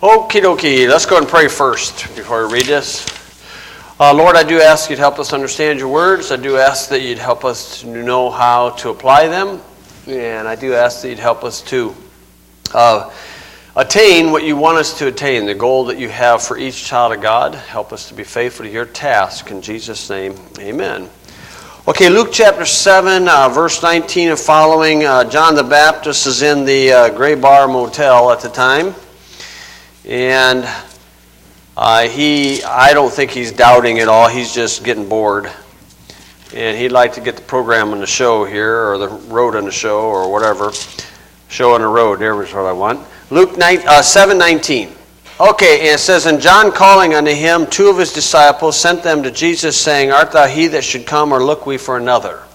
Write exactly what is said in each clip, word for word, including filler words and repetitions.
Okie dokie, let's go and pray first before we read this. Uh, Lord, I do ask you to help us understand your words. I do ask that you'd help us to know how to apply them. And I do ask that you'd help us to uh, attain what you want us to attain, the goal that you have for each child of God. Help us to be faithful to your task. In Jesus' name, amen. Okay, Luke chapter seven, uh, verse nineteen and following. Uh, John the Baptist is in the uh, Gray Bar Motel at the time. And uh, he, I don't think he's doubting at all. He's just getting bored. And he'd like to get the program on the show here, or the road on the show, or whatever. Show on the road, there is what I want. Luke seven nineteen. Okay, and it says, And John calling unto him two of his disciples sent them to Jesus, saying, Art thou he that should come, or look we for another?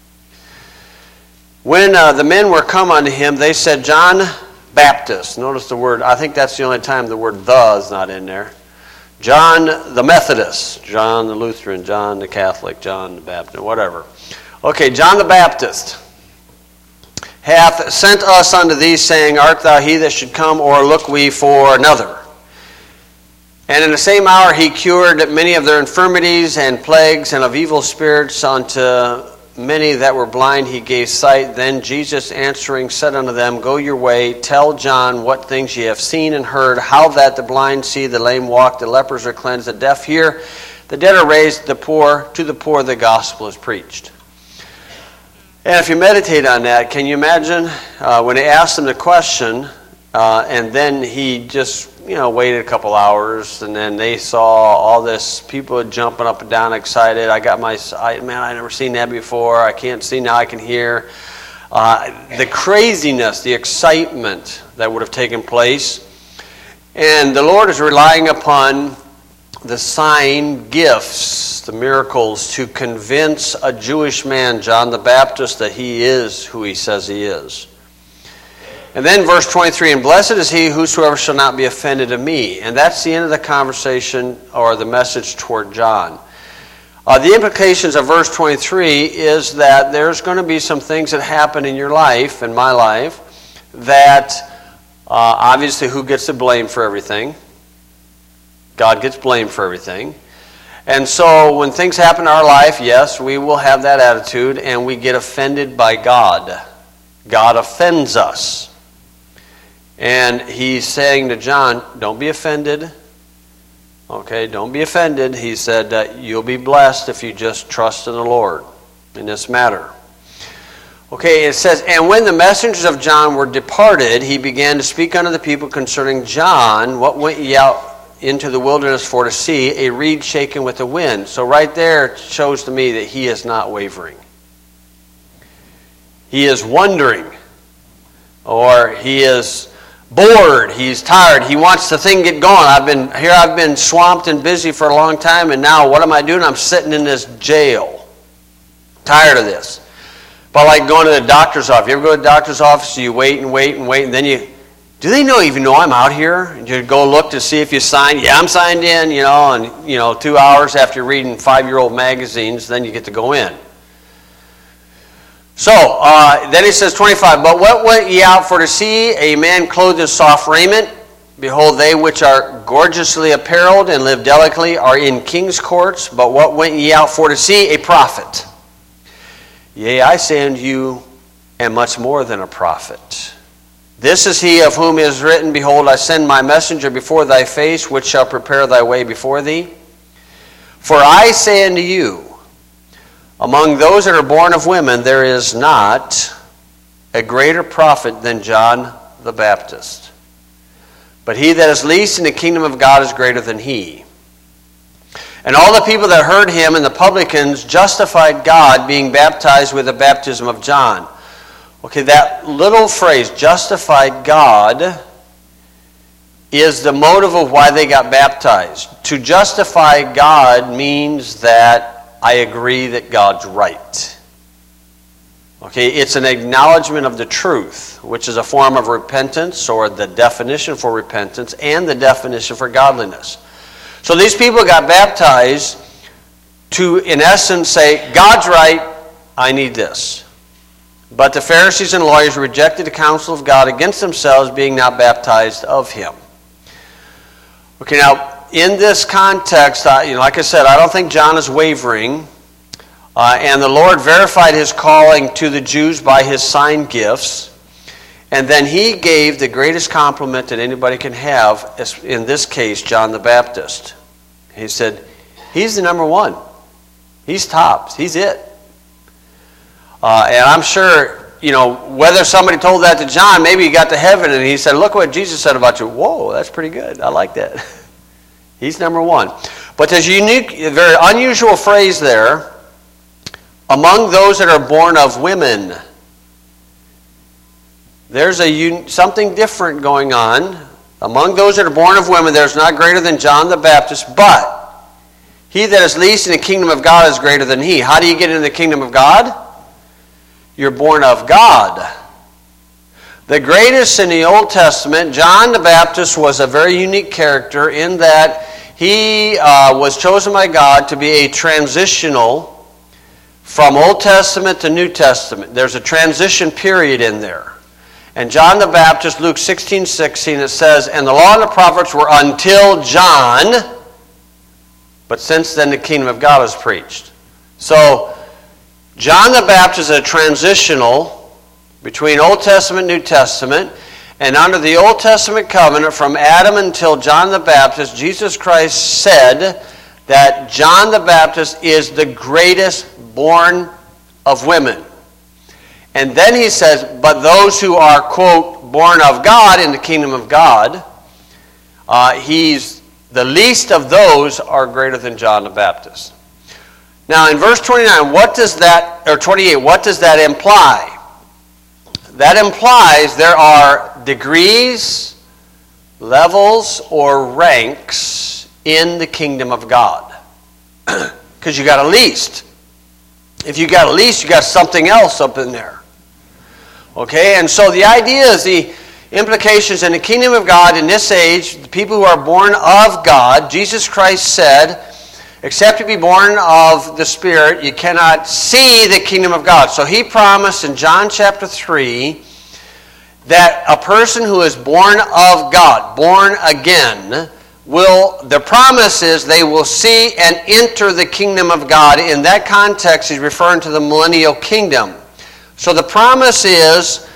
When uh, the men were come unto him, they said, John Baptist. Notice the word, I think that's the only time the word the is not in there. John the Methodist, John the Lutheran, John the Catholic, John the Baptist, whatever. Okay, John the Baptist hath sent us unto thee, saying, Art thou he that should come, or look we for another? And in the same hour he cured many of their infirmities and plagues, and of evil spirits unto many that were blind he gave sight. Then Jesus answering said unto them, Go your way, tell John what things ye have seen and heard, how that the blind see, the lame walk, the lepers are cleansed, the deaf hear, the dead are raised, the poor, to the poor the gospel is preached. And if you meditate on that, can you imagine uh, when they asked him the question, uh, and then he just, you know, waited a couple hours, and then they saw all this people jumping up and down, excited. I got my, I, man, I never seen that before. I can't see, now I can hear. Uh, the craziness, the excitement that would have taken place. And the Lord is relying upon the sign gifts, the miracles, to convince a Jewish man, John the Baptist, that he is who he says he is. And then verse twenty-three, And blessed is he whosoever shall not be offended of me. And that's the end of the conversation, or the message toward John. Uh, the implications of verse twenty-three is that there's going to be some things that happen in your life, in my life, that uh, obviously who gets the blame for everything? God gets blamed for everything. And so when things happen in our life, yes, we will have that attitude, and we get offended by God. God offends us. And he's saying to John, don't be offended. Okay, don't be offended. He said that you'll be blessed if you just trust in the Lord in this matter. Okay, it says, And when the messengers of John were departed, he began to speak unto the people concerning John. What went ye out into the wilderness for to see? A reed shaken with the wind. So right there it shows to me that he is not wavering. He is wondering. Or he is bored, he's tired, he wants the thing get going. I've been here, I've been swamped and busy for a long time, and now what am I doing? I'm sitting in this jail. Tired of this. But like going to the doctor's office. You ever go to the doctor's office, you wait and wait and wait, and then you, do they know even know I'm out here? And you go look to see if you signed. Yeah, I'm signed in, you know, and you know, two hours after reading five-year-old magazines, then you get to go in. So, uh, then he says, twenty-five, But what went ye out for to see? A man clothed in soft raiment? Behold, they which are gorgeously apparelled and live delicately are in king's courts. But what went ye out for to see? A prophet. Yea, I say unto you, and much more than a prophet. This is he of whom is written, Behold, I send my messenger before thy face, which shall prepare thy way before thee. For I say unto you, among those that are born of women, there is not a greater prophet than John the Baptist. But he that is least in the kingdom of God is greater than he. And all the people that heard him and the publicans justified God, being baptized with the baptism of John. Okay, that little phrase, justified God, is the motive of why they got baptized. To justify God means that I agree that God's right. Okay, it's an acknowledgement of the truth, which is a form of repentance, or the definition for repentance, and the definition for godliness. So these people got baptized to, in essence, say, God's right, I need this. But the Pharisees and lawyers rejected the counsel of God against themselves, being not baptized of him. Okay, now, in this context, uh, you know, like I said, I don't think John is wavering. Uh, and the Lord verified his calling to the Jews by his sign gifts. And then he gave the greatest compliment that anybody can have, in this case, John the Baptist. He said, he's the number one. He's tops. He's it. Uh, and I'm sure, you know, whether somebody told that to John, maybe he got to heaven and he said, look what Jesus said about you. Whoa, that's pretty good. I like that. He's number one. But there's a unique, a very unusual phrase there, among those that are born of women. There's a something different going on. Among those that are born of women, there's not greater than John the Baptist, but he that is least in the kingdom of God is greater than he. How do you get into the kingdom of God? You're born of God. The greatest in the Old Testament, John the Baptist, was a very unique character in that he uh, was chosen by God to be a transitional from Old Testament to New Testament. There's a transition period in there. And John the Baptist, Luke sixteen sixteen, it says, and the law and the prophets were until John, but since then the kingdom of God is preached. So, John the Baptist is a transitional between Old Testament and New Testament. And under the Old Testament covenant, from Adam until John the Baptist, Jesus Christ said that John the Baptist is the greatest born of women. And then he says, but those who are, quote, born of God in the kingdom of God, uh, he's the least of those are greater than John the Baptist. Now in verse twenty-nine, what does that, or twenty-eight, what does that imply? That implies there are degrees, levels, or ranks in the kingdom of God. Because you got a least. If you got a least, you got something else up in there. Okay, and so the idea is the implications in the kingdom of God in this age, the people who are born of God, Jesus Christ said, except to be born of the Spirit, you cannot see the kingdom of God. So he promised in John chapter three that a person who is born of God, born again, will, the promise is they will see and enter the kingdom of God. In that context, he's referring to the millennial kingdom. So the promise is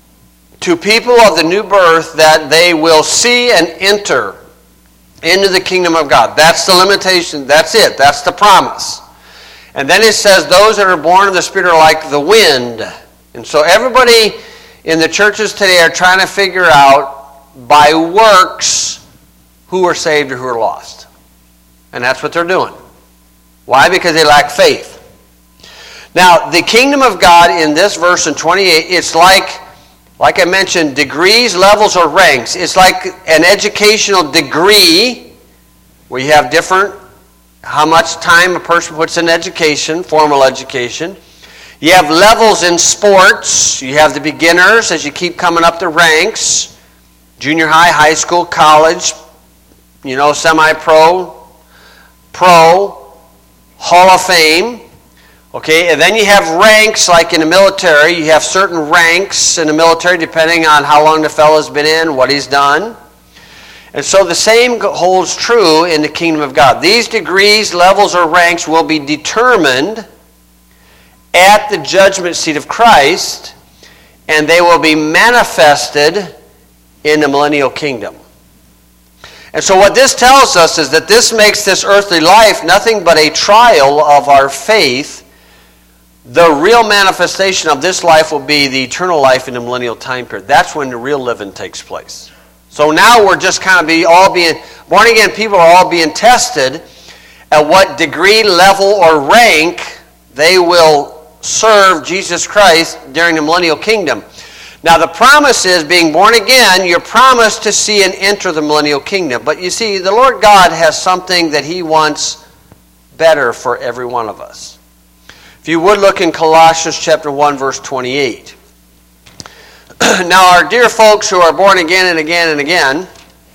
to people of the new birth that they will see and enter into the kingdom of God. That's the limitation. That's it. That's the promise. And then it says those that are born of the Spirit are like the wind. And so everybody in the churches today are trying to figure out by works who are saved or who are lost. And that's what they're doing. Why? Because they lack faith. Now, the kingdom of God in this verse in twenty-eight, it's like, like I mentioned, degrees, levels, or ranks. It's like an educational degree where you have different, how much time a person puts in education, formal education. You have levels in sports. You have the beginners as you keep coming up the ranks. Junior high, high school, college, you know, semi-pro, pro, Hall of Fame. Okay, and then you have ranks like in the military. You have certain ranks in the military depending on how long the fellow's been in, what he's done. And so the same holds true in the kingdom of God. These degrees, levels, or ranks will be determined at the judgment seat of Christ, and they will be manifested in the millennial kingdom. And so what this tells us is that this makes this earthly life nothing but a trial of our faith. The real manifestation of this life will be the eternal life in the millennial time period. That's when the real living takes place. So now we're just kind of be all being, born again people are all being tested at what degree, level, or rank they will serve Jesus Christ during the millennial kingdom. Now the promise is, being born again, you're promised to see and enter the millennial kingdom. But you see, the Lord God has something that He wants better for every one of us. If you would look in Colossians chapter one, verse twenty-eight. Now our dear folks who are born again and again and again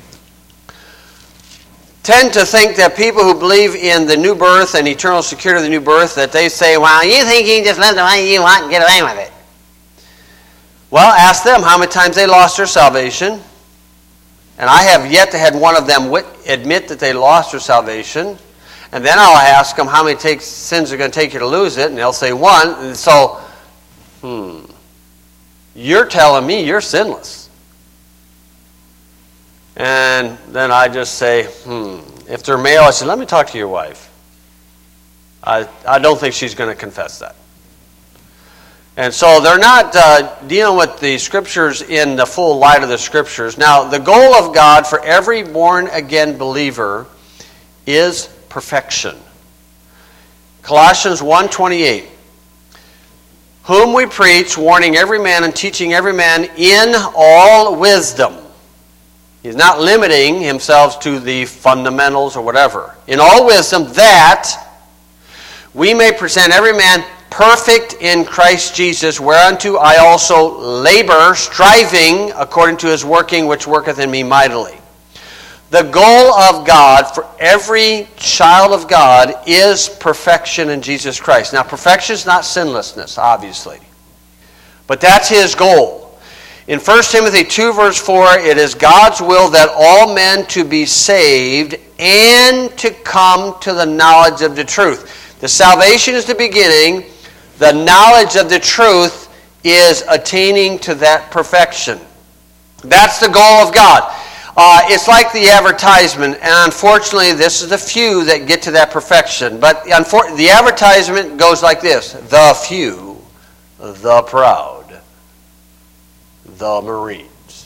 tend to think that people who believe in the new birth and eternal security of the new birth, that they say, well, you think you can just live the way you want and get away with it. Well, ask them how many times they lost their salvation. And I have yet to have one of them wit- admit that they lost their salvation. And then I'll ask them how many takes, sins are going to take you to lose it. And they'll say one. And so, hmm, you're telling me you're sinless. And then I just say, hmm, if they're male, I say, let me talk to your wife. I, I don't think she's going to confess that. And so they're not uh, dealing with the Scriptures in the full light of the Scriptures. Now, the goal of God for every born-again believer is perfection. Colossians one twenty-eight. Whom we preach, warning every man and teaching every man in all wisdom. He's not limiting himself to the fundamentals or whatever. In all wisdom, that we may present every man perfect in Christ Jesus, whereunto I also labor, striving according to his working which worketh in me mightily. The goal of God for every child of God is perfection in Jesus Christ. Now, perfection is not sinlessness, obviously. But that's his goal. In First Timothy two, verse four, it is God's will that all men to be saved and to come to the knowledge of the truth. The salvation is the beginning. The knowledge of the truth is attaining to that perfection. That's the goal of God. Uh, it's like the advertisement, and unfortunately this is the few that get to that perfection. But the advertisement goes like this: the few, the proud, the Marines.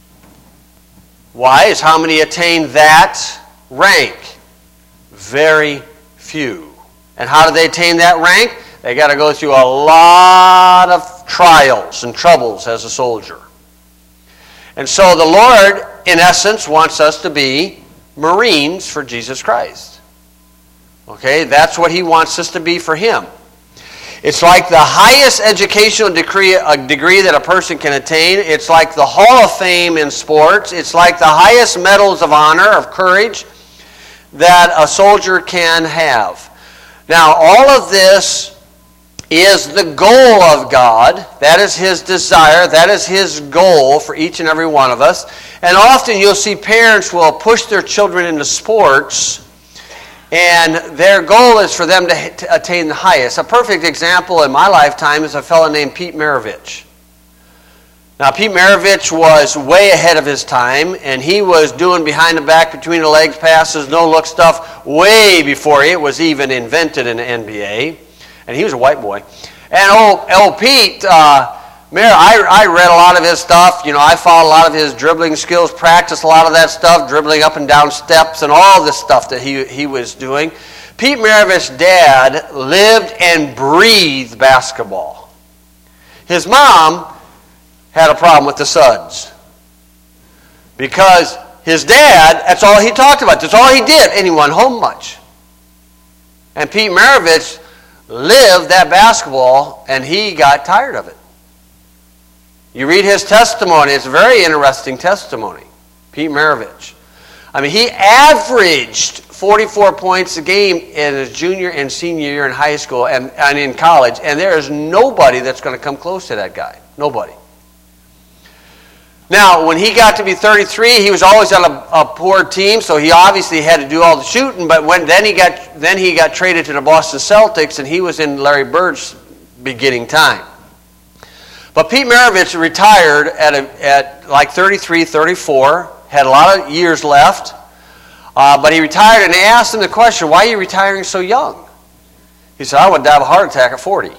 Why? Is how many attain that rank? Very few. And how do they attain that rank? They got to go through a lot of trials and troubles as a soldier. And so the Lord, in essence, wants us to be Marines for Jesus Christ. Okay, that's what he wants us to be for him. It's like the highest educational degree, a degree that a person can attain. It's like the Hall of Fame in sports. It's like the highest medals of honor, of courage, that a soldier can have. Now, all of this is the goal of God. That is his desire. That is his goal for each and every one of us. And often you'll see parents will push their children into sports, and their goal is for them to, to attain the highest. A perfect example in my lifetime is a fellow named Pete Maravich. Now, Pete Maravich was way ahead of his time, and he was doing behind the back, between the legs passes, no-look stuff way before it was even invented in the N B A. And he was a white boy. And old, old Pete, uh, Mayor, I, I read a lot of his stuff. You know, I followed a lot of his dribbling skills, practiced a lot of that stuff, dribbling up and down steps and all this stuff that he, he was doing. Pete Maravich's dad lived and breathed basketball. His mom had a problem with the suds. Because his dad, that's all he talked about. That's all he did. And he went home much. And Pete Maravich lived that basketball, and he got tired of it. You read his testimony. It's a very interesting testimony. Pete Maravich. I mean, he averaged forty-four points a game in his junior and senior year in high school and, and in college, and there is nobody that's going to come close to that guy. Nobody. Now, when he got to be thirty-three, he was always on a, a poor team, so he obviously had to do all the shooting. But when then he got then he got traded to the Boston Celtics, and he was in Larry Bird's beginning time. But Pete Maravich retired at a, at like thirty-three, thirty-four, had a lot of years left, uh, but he retired, and they asked him the question, "Why are you retiring so young?" He said, "I would die of a heart attack at forty."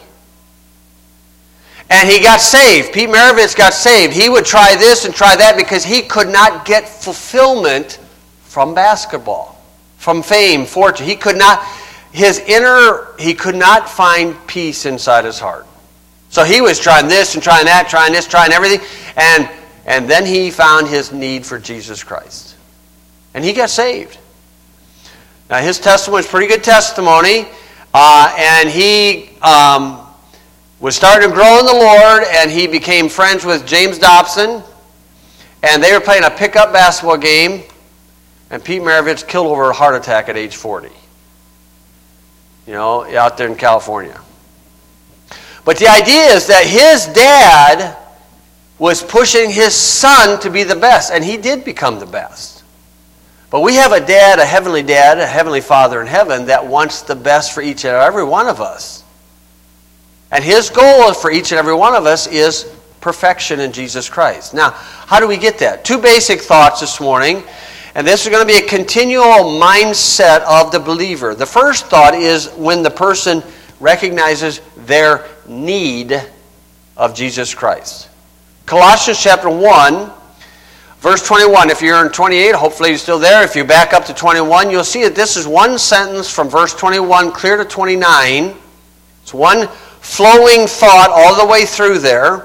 And he got saved. Pete Maravich got saved. He would try this and try that because he could not get fulfillment from basketball, from fame, fortune. He could not, his inner, he could not find peace inside his heart. So he was trying this and trying that, trying this, trying everything. And, and then he found his need for Jesus Christ. And he got saved. Now his testimony is a pretty good testimony. Uh, and he... Um, was starting to grow in the Lord, and he became friends with James Dobson, and they were playing a pickup basketball game, and Pete Maravich killed over a heart attack at age forty. You know, out there in California. But the idea is that his dad was pushing his son to be the best, and he did become the best. But we have a dad, a heavenly dad, a heavenly Father in heaven that wants the best for each and every one of us. And his goal for each and every one of us is perfection in Jesus Christ. Now, how do we get that? Two basic thoughts this morning. And this is going to be a continual mindset of the believer. The first thought is when the person recognizes their need of Jesus Christ. Colossians chapter one, verse twenty-one. If you're in twenty-eight, hopefully you're still there. If you back up to twenty-one, you'll see that this is one sentence from verse twenty-one clear to twenty-nine. It's one flowing thought all the way through there.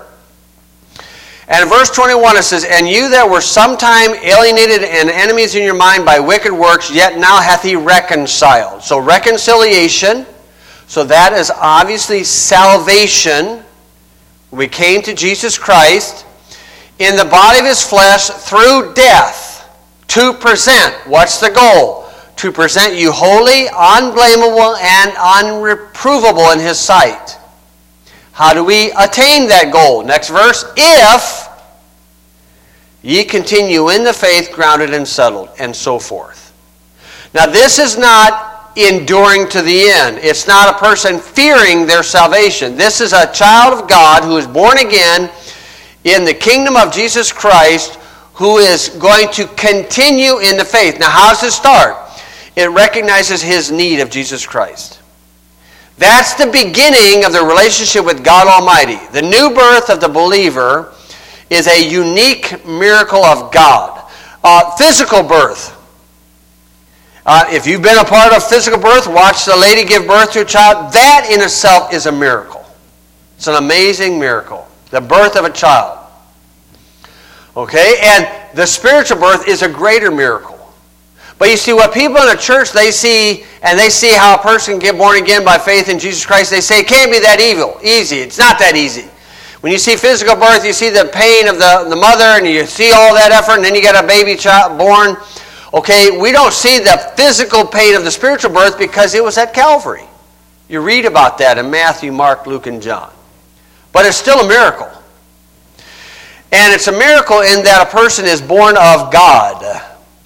And in verse twenty-one it says, "And you that were sometime alienated and enemies in your mind by wicked works, yet now hath he reconciled." So reconciliation, so that is obviously salvation. We came to Jesus Christ in the body of his flesh through death to present. What's the goal? To present you holy, unblameable, and unreprovable in his sight. How do we attain that goal? Next verse. "If ye continue in the faith, grounded and settled," and so forth. Now this is not enduring to the end. It's not a person fearing their salvation. This is a child of God who is born again in the kingdom of Jesus Christ, who is going to continue in the faith. Now how does it start? It recognizes his need of Jesus Christ. That's the beginning of the relationship with God Almighty. The new birth of the believer is a unique miracle of God. Uh, physical birth. Uh, if you've been a part of physical birth, watch the lady give birth to a child. That in itself is a miracle. It's an amazing miracle. The birth of a child. Okay? And the spiritual birth is a greater miracle. But you see, what people in the church, they see, and they see how a person can get born again by faith in Jesus Christ, they say it can't be that evil, easy. It's not that easy. When you see physical birth, you see the pain of the, the mother, and you see all that effort, and then you get a baby child born. Okay, we don't see the physical pain of the spiritual birth because it was at Calvary. You read about that in Matthew, Mark, Luke, and John. But it's still a miracle. And it's a miracle in that a person is born of God.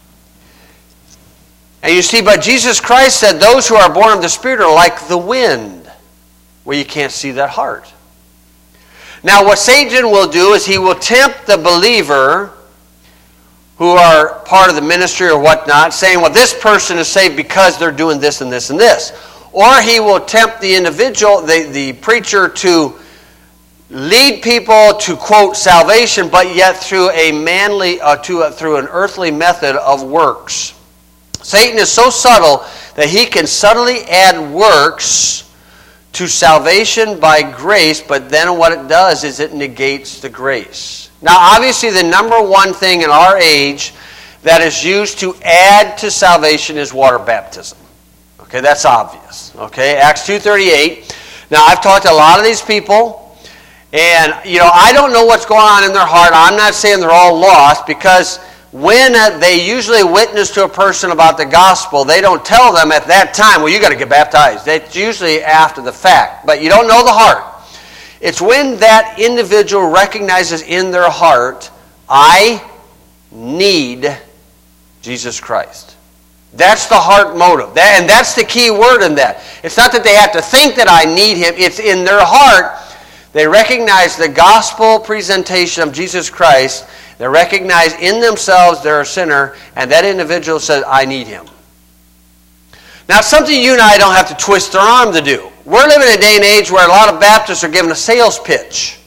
And you see, but Jesus Christ said those who are born of the Spirit are like the wind, where you can't see that heart. Now what Satan will do is he will tempt the believer who are part of the ministry or whatnot, saying, well, this person is saved because they're doing this and this and this. Or he will tempt the individual, the, the preacher, to lead people to, quote, salvation, but yet through a manly, uh, to, uh, through an earthly method of works. Satan is so subtle that he can subtly add works to salvation by grace, but then what it does is it negates the grace. Now, obviously, the number one thing in our age that is used to add to salvation is water baptism. Okay, that's obvious. Okay, Acts two thirty-eight. Now, I've talked to a lot of these people, and, you know, I don't know what's going on in their heart. I'm not saying they're all lost, because when they usually witness to a person about the gospel, they don't tell them at that time, well, you got to get baptized. It's usually after the fact. But you don't know the heart. It's when that individual recognizes in their heart, I need Jesus Christ. That's the heart motive. That, and that's the key word in that. It's not that they have to think that I need him. It's in their heart. They recognize the gospel presentation of Jesus Christ. They recognize in themselves they're a sinner, and that individual says, I need him. Now, it's something you and I don't have to twist our arm to do. We're living in a day and age where a lot of Baptists are given a sales pitch.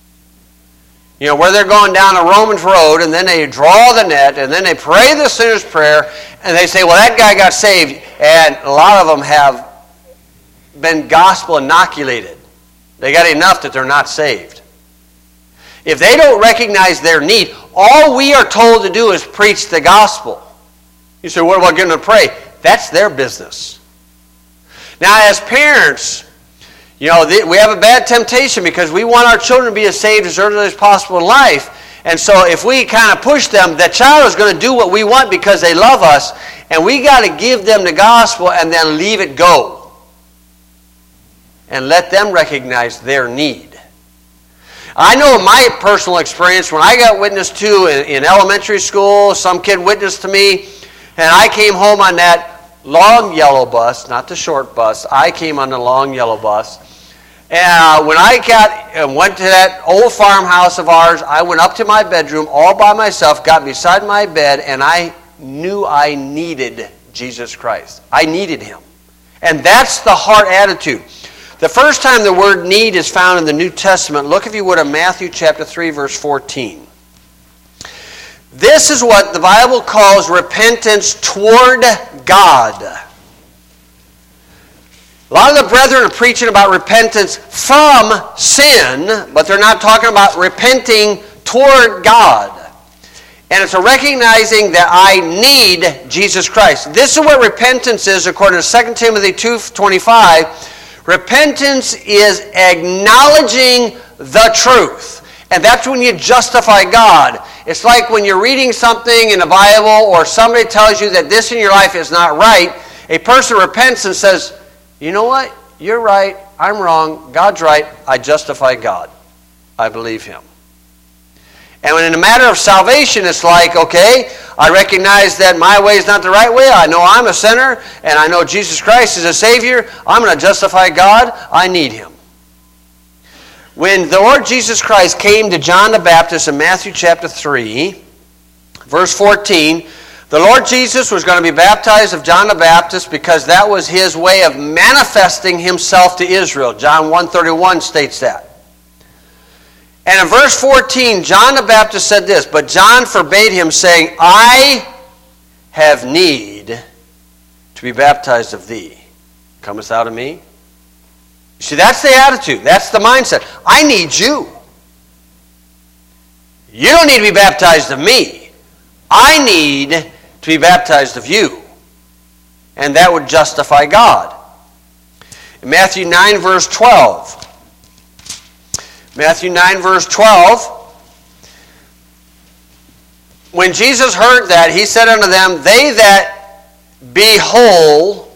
You know, where they're going down a Romans road, and then they draw the net, and then they pray the sinner's prayer, and they say, well, that guy got saved. And a lot of them have been gospel inoculated. They got enough that they're not saved. If they don't recognize their need, all we are told to do is preach the gospel. You say, what about getting to pray? That's their business. Now, as parents, you know, we have a bad temptation because we want our children to be as saved as early as possible in life. And so if we kind of push them, that child is going to do what we want because they love us, and we got to give them the gospel and then leave it go. And let them recognize their need. I know in my personal experience, when I got witnessed to in, in elementary school, some kid witnessed to me, And I came home on that long yellow bus, not the short bus. I came on the long yellow bus. And uh, when I got and went to that old farmhouse of ours, I went up to my bedroom all by myself, got beside my bed, and I knew I needed Jesus Christ. I needed him. And that's the heart attitude. The first time the word need is found in the New Testament, look if you would at Matthew chapter three, verse fourteen. This is what the Bible calls repentance toward God. A lot of the brethren are preaching about repentance from sin, but they're not talking about repenting toward God. And it's a recognizing that I need Jesus Christ. This is what repentance is according to Second Timothy two twenty-five. Repentance is acknowledging the truth. And that's when you justify God. It's like when you're reading something in the Bible or somebody tells you that this in your life is not right. A person repents and says, you know what? You're right. I'm wrong. God's right. I justify God. I believe him. And when in the matter of salvation, it's like, okay, I recognize that my way is not the right way. I know I'm a sinner, and I know Jesus Christ is a Savior. I'm going to justify God. I need him. When the Lord Jesus Christ came to John the Baptist in Matthew chapter three, verse fourteen, the Lord Jesus was going to be baptized of John the Baptist because that was his way of manifesting himself to Israel. John one thirty-one states that. And in verse fourteen, John the Baptist said this, but John forbade him, saying, I have need to be baptized of thee. Comest thou to me? You see, that's the attitude. That's the mindset. I need you. You don't need to be baptized of me. I need to be baptized of you. And that would justify God. In Matthew nine, verse twelve. Matthew nine, verse twelve. When Jesus heard that, he said unto them, they that be whole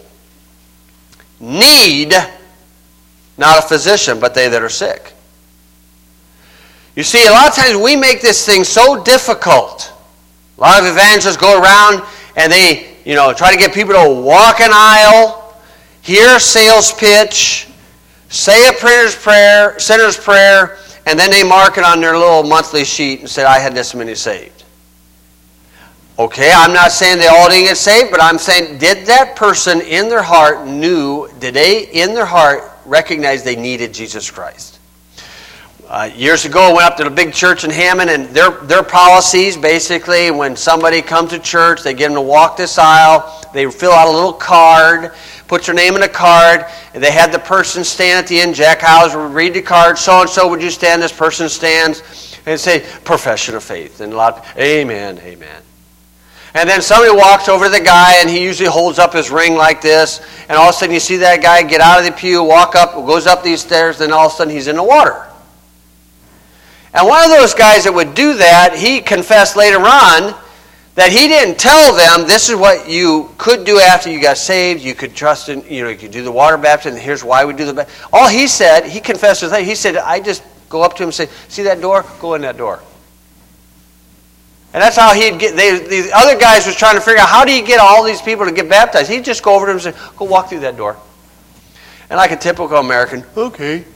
need not a physician, but they that are sick. You see, a lot of times we make this thing so difficult. A lot of evangelists go around and they, you know, try to get people to walk an aisle, hear a sales pitch, say a printer's prayer, sinner's prayer, and then they mark it on their little monthly sheet and say, I had this many saved. Okay, I'm not saying they all didn't get saved, but I'm saying, did that person in their heart knew, did they in their heart recognize they needed Jesus Christ? Uh, years ago, I went up to the big church in Hammond, and their their policies, basically, when somebody comes to church, they get them to walk this aisle, they fill out a little card, put their name in a card, and they had the person stand at the end. Jack Howes would read the card, so-and-so, would you stand? This person stands, and say, profession of faith. And a lot of people, amen, amen. And then somebody walks over to the guy, and he usually holds up his ring like this, and all of a sudden you see that guy get out of the pew, walk up, goes up these stairs, then all of a sudden he's in the water. And one of those guys that would do that, he confessed later on that he didn't tell them this is what you could do after you got saved. You could trust in, you know, you could do the water baptism, and here's why we do the baptism. All he said, he confessed to that. He said, I just go up to him and say, see that door? Go in that door. And that's how he'd get, they, the other guys was trying to figure out, how do you get all these people to get baptized? He'd just go over to them and say, go walk through that door. And like a typical American, okay.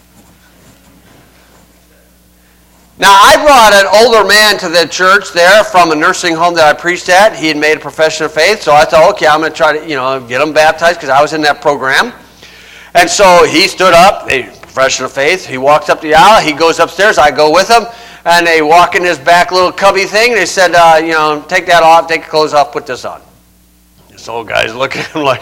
Now, I brought an older man to the church there from a nursing home that I preached at. He had made a profession of faith, so I thought, okay, I'm going to try to, you know, get him baptized because I was in that program. And so he stood up, a profession of faith. He walks up the aisle. He goes upstairs. I go with him. And they walk in this back little cubby thing. They said, uh, you know, take that off, take your clothes off, put this on. This old guy's looking at him like,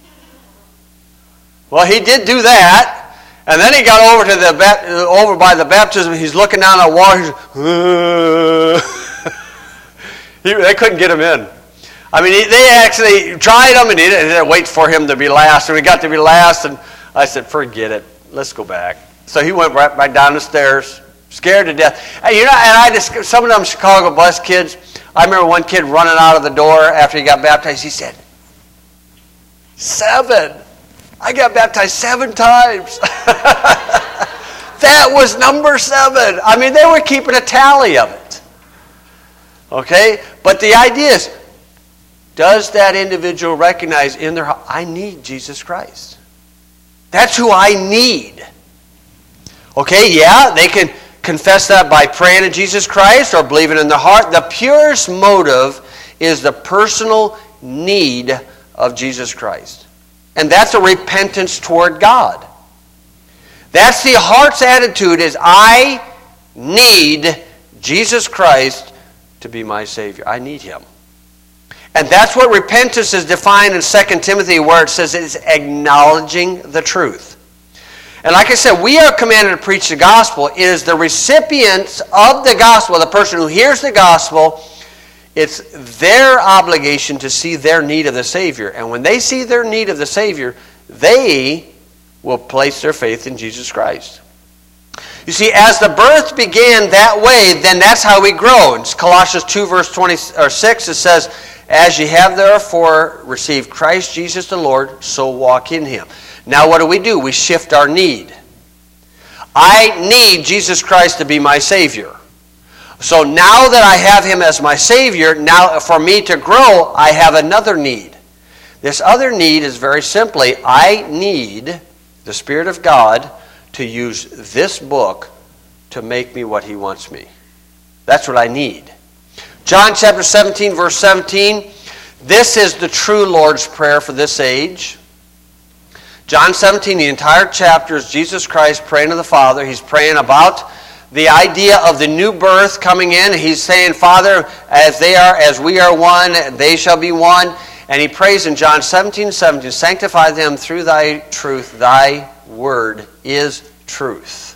well, he did do that. And then he got over to the over by the baptism. He's looking down at the wall. He's, he, they couldn't get him in. I mean, he, they actually tried him, and he didn't wait for him to be last. And we got to be last, and I said, forget it. Let's go back. So he went right, right down the stairs, scared to death. And you know, and I just some of them Chicago bus kids. I remember one kid running out of the door after he got baptized. He said, seven. I got baptized seven times. That was number seven. I mean, they were keeping a tally of it. Okay? But the idea is, Does that individual recognize in their heart, I need Jesus Christ? That's who I need. Okay, yeah, they can confess that by praying to Jesus Christ or believing in their heart. The purest motive is the personal need of Jesus Christ. And that's a repentance toward God. That's the heart's attitude is, I need Jesus Christ to be my Savior. I need Him. And that's what repentance is defined in Second Timothy, where it says it's acknowledging the truth. And like I said, we are commanded to preach the gospel. It is the recipients of the gospel, the person who hears the gospel, it's their obligation to see their need of the Savior. And when they see their need of the Savior, they will place their faith in Jesus Christ. You see, as the birth began that way, then that's how we grow. In Colossians two, verse twenty-six, it says, as ye have therefore received Christ Jesus the Lord, so walk in Him. Now what do we do? We shift our need. I need Jesus Christ to be my Savior. So now that I have Him as my Savior, now for me to grow, I have another need. This other need is very simply, I need the Spirit of God to use this book to make me what He wants me. That's what I need. John chapter seventeen, verse seventeen. This is the true Lord's Prayer for this age. John seventeen, the entire chapter is Jesus Christ praying to the Father. He's praying about the idea of the new birth coming in. He's saying, Father, as they are, as we are one, they shall be one. And he prays in John seventeen, seventeen, sanctify them through thy truth. Thy word is truth.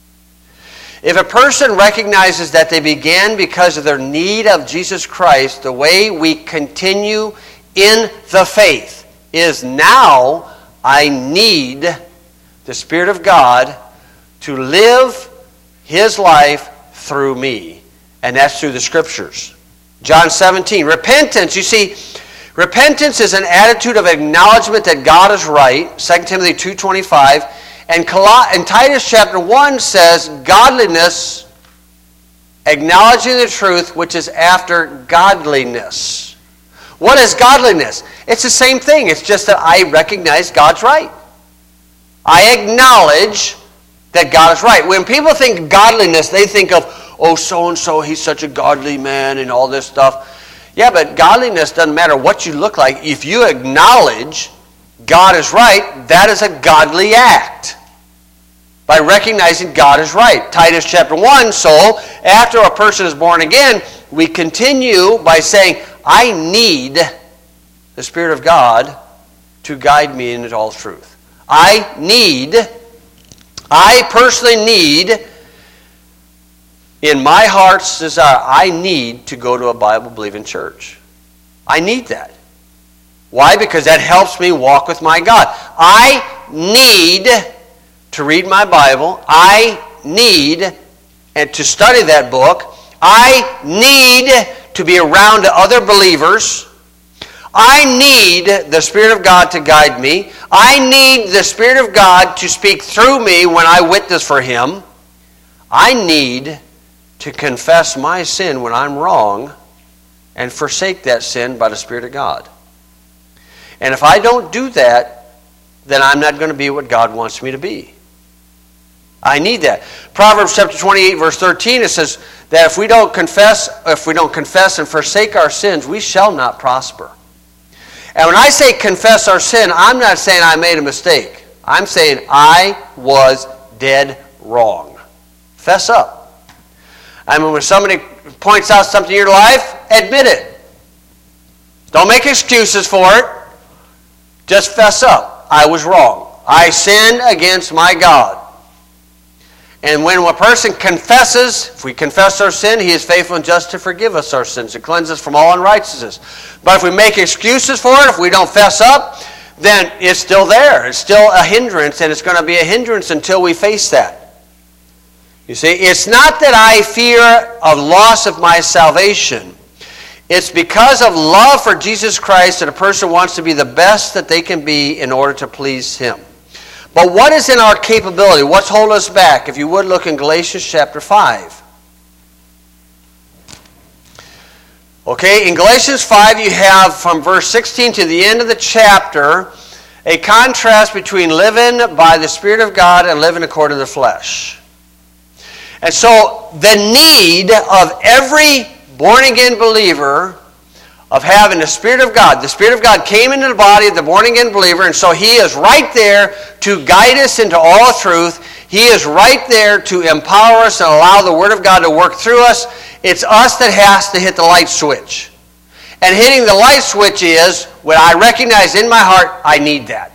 If a person recognizes that they began because of their need of Jesus Christ, the way we continue in the faith is now I need the Spirit of God to live His life through me. And that's through the Scriptures. John seventeen, repentance. You see, repentance is an attitude of acknowledgement that God is right. Second Timothy two twenty-five. And Titus chapter one says, godliness, acknowledging the truth, which is after godliness. What is godliness? It's the same thing. It's just that I recognize God's right. I acknowledge that God is right. When people think godliness, they think of, oh, so-and-so, he's such a godly man and all this stuff. Yeah, but godliness doesn't matter what you look like. If you acknowledge God is right, that is a godly act. By recognizing God is right. Titus chapter one, so after a person is born again, we continue by saying, I need the Spirit of God to guide me into all truth. I need, I personally need, in my heart's desire, I need to go to a Bible-believing church. I need that. Why? Because that helps me walk with my God. I need to read my Bible. I need and to study that book. I need to be around other believers. I need the Spirit of God to guide me. I need the Spirit of God to speak through me when I witness for Him. I need to confess my sin when I'm wrong and forsake that sin by the Spirit of God. And if I don't do that, then I'm not going to be what God wants me to be. I need that. Proverbs chapter twenty-eight, verse thirteen, it says that if we don't confess, if we don't confess and forsake our sins, we shall not prosper. And when I say confess our sin, I'm not saying I made a mistake. I'm saying I was dead wrong. Fess up. I mean, when somebody points out something in your life, admit it. Don't make excuses for it. Just fess up. I was wrong. I sinned against my God. And when a person confesses, if we confess our sin, He is faithful and just to forgive us our sins, to cleanse us from all unrighteousness. But if we make excuses for it, if we don't fess up, then it's still there. It's still a hindrance, and it's going to be a hindrance until we face that. You see, it's not that I fear of loss of my salvation. It's because of love for Jesus Christ that a person wants to be the best that they can be in order to please Him. But what is in our capability? What's holding us back? If you would look in Galatians chapter five. Okay, in Galatians five you have from verse sixteen to the end of the chapter a contrast between living by the Spirit of God and living according to the flesh. And so the need of every born-again believer of having the Spirit of God. The Spirit of God came into the body of the born-again believer, and so He is right there to guide us into all truth. He is right there to empower us and allow the Word of God to work through us. It's us that has to hit the light switch. And hitting the light switch is when I recognize in my heart, I need that.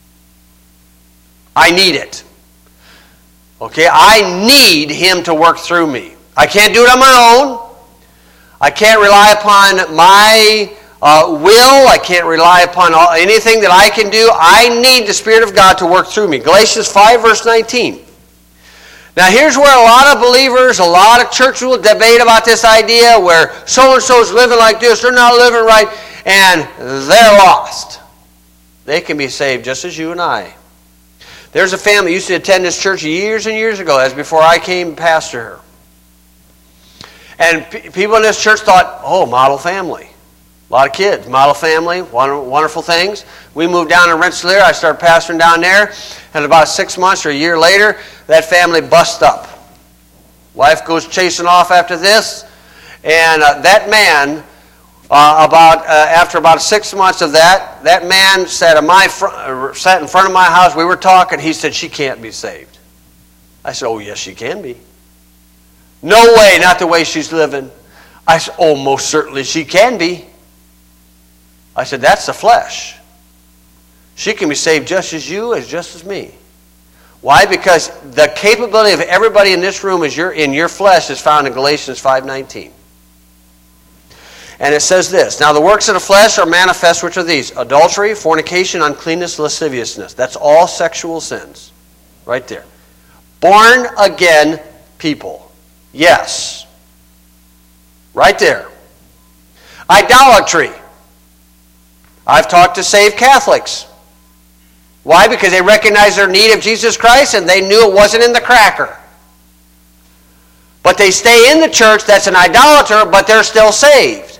I need it. Okay, I need Him to work through me. I can't do it on my own. I can't rely upon my uh, will. I can't rely upon all, anything that I can do. I need the Spirit of God to work through me. Galatians five, verse nineteen. Now here's where a lot of believers, a lot of churches will debate about this idea where so-and-so is living like this, they're not living right, and they're lost. They can be saved just as you and I. There's a family used to attend this church years and years ago, as before I came pastor here. And p- people in this church thought, oh, model family. A lot of kids, model family, wonderful things. We moved down to Rensselaer. I started pastoring down there. And about six months or a year later, that family busts up. Wife goes chasing off after this. And uh, that man, uh, about uh, after about six months of that, that man sat in, my fr- uh, sat in front of my house. We were talking. He said, she can't be saved. I said, oh, yes, she can be. No way, not the way she's living. I said, oh, most certainly she can be. I said, that's the flesh. She can be saved just as you, as just as me. Why? Because the capability of everybody in this room is your, in your flesh is found in Galatians five nineteen. And it says this, now the works of the flesh are manifest, which are these: adultery, fornication, uncleanness, lasciviousness. That's all sexual sins. Right there. Born again people. Yes. Right there. Idolatry. I've talked to saved Catholics. Why? Because they recognize their need of Jesus Christ and they knew it wasn't in the cracker. But they stay in the church that's an idolater, but they're still saved.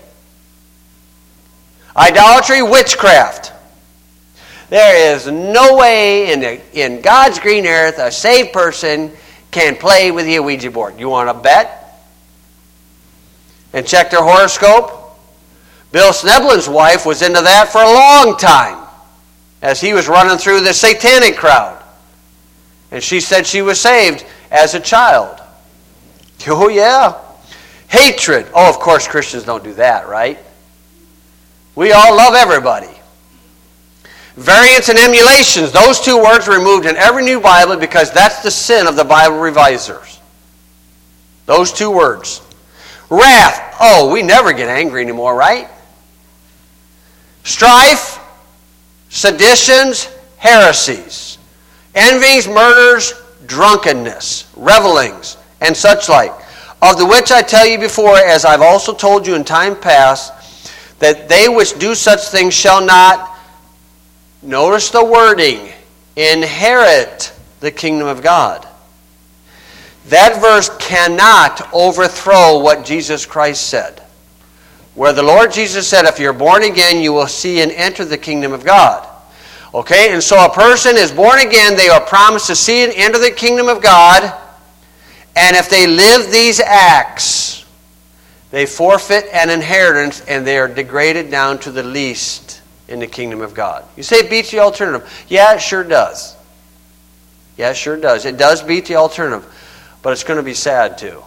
Idolatry, witchcraft. There is no way in, the, in God's green earth a saved person can play with the Ouija board. You want to bet? And check their horoscope? Bill Sneblin's wife was into that for a long time as he was running through the satanic crowd. And she said she was saved as a child. Oh, yeah. Hatred. Oh, of course, Christians don't do that, right? We all love everybody. Variance and emulations. Those two words are removed in every new Bible because that's the sin of the Bible revisers. Those two words. Wrath. Oh, we never get angry anymore, right? Strife, seditions, heresies, envyings, murders, drunkenness, revelings, and such like, of the which I tell you before, as I've also told you in time past, that they which do such things shall not, notice the wording, inherit the kingdom of God. That verse cannot overthrow what Jesus Christ said. Where the Lord Jesus said, if you're born again, you will see and enter the kingdom of God. Okay, and so a person is born again, they are promised to see and enter the kingdom of God, and if they live these acts, they forfeit an inheritance, and they are degraded down to the least in the kingdom of God. You say it beats the alternative. Yeah, it sure does. Yeah, it sure does. It does beat the alternative, but it's going to be sad too.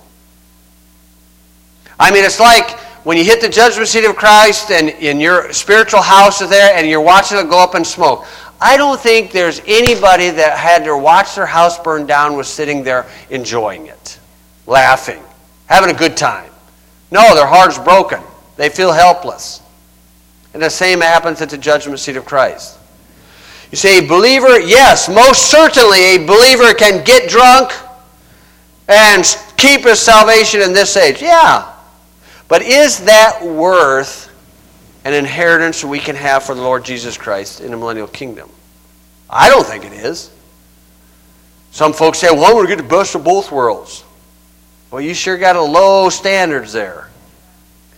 I mean, it's like when you hit the judgment seat of Christ and, and your spiritual house is there and you're watching it go up in smoke. I don't think there's anybody that had to watch their house burn down was sitting there enjoying it, laughing, having a good time. No, their heart's broken. They feel helpless. And the same happens at the judgment seat of Christ. You say, a believer? Yes, most certainly a believer can get drunk and keep his salvation in this age. Yeah. But is that worth an inheritance we can have for the Lord Jesus Christ in the millennial kingdom? I don't think it is. Some folks say, well, I'm going to get the best of both worlds. Well, you sure got a low standards there.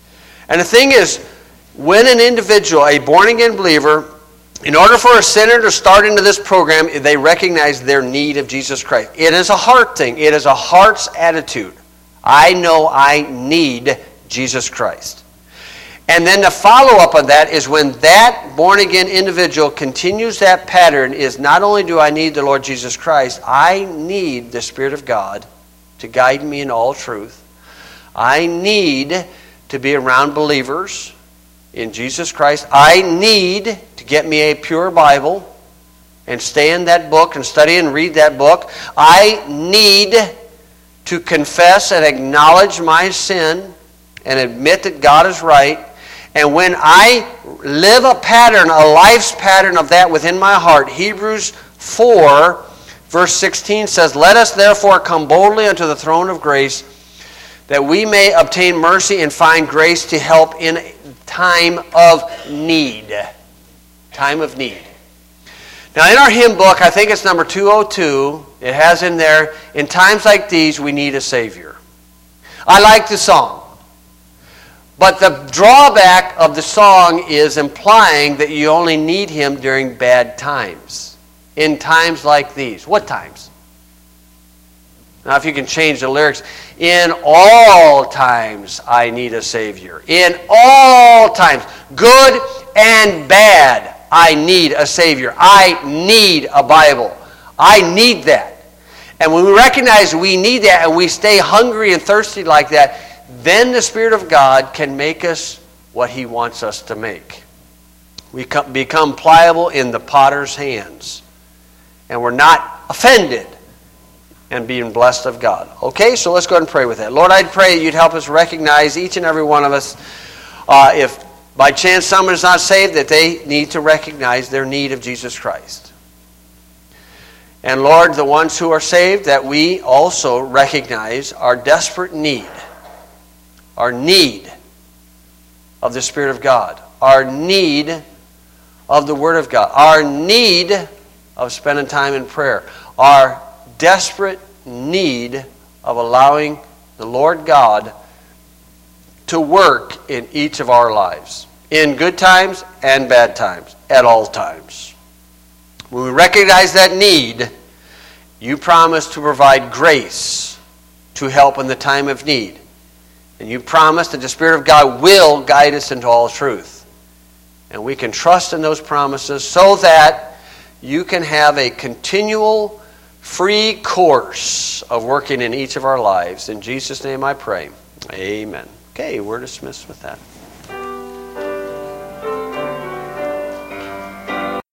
And the thing is, when an individual, a born-again believer, in order for a sinner to start into this program, they recognize their need of Jesus Christ. It is a heart thing. It is a heart's attitude. I know I need Jesus Christ. And then the follow-up of that is when that born-again individual continues that pattern is not only do I need the Lord Jesus Christ, I need the Spirit of God to guide me in all truth. I need to be around believers in Jesus Christ. I need to get me a pure Bible and stay in that book and study and read that book. I need to confess and acknowledge my sin and admit that God is right. And when I live a pattern, a life's pattern of that within my heart, Hebrews four, verse sixteen says, "Let us therefore come boldly unto the throne of grace, that we may obtain mercy and find grace to help in time of need." Time of need. Now in our hymn book, I think it's number two oh two, it has in there, "In times like these we need a Savior." I like the song. But the drawback of the song is implying that you only need Him during bad times. In times like these. What times? Now if you can change the lyrics. In all times I need a Savior. In all times. Good and bad I need a Savior. I need a Bible. I need that. And when we recognize we need that and we stay hungry and thirsty like that, then the Spirit of God can make us what He wants us to make. We become pliable in the potter's hands. And we're not offended and being blessed of God. Okay, so let's go ahead and pray with that. Lord, I'd pray You'd help us recognize, each and every one of us, uh, if by chance someone is not saved, that they need to recognize their need of Jesus Christ. And Lord, the ones who are saved, that we also recognize our desperate need. Our need of the Spirit of God. Our need of the Word of God. Our need of spending time in prayer. Our desperate need of allowing the Lord God to work in each of our lives. In good times and bad times. At all times. When we recognize that need, You promise to provide grace to help in the time of need. And You promise that the Spirit of God will guide us into all truth. And we can trust in those promises so that You can have a continual, free course of working in each of our lives. In Jesus' name I pray. Amen. Okay, we're dismissed with that.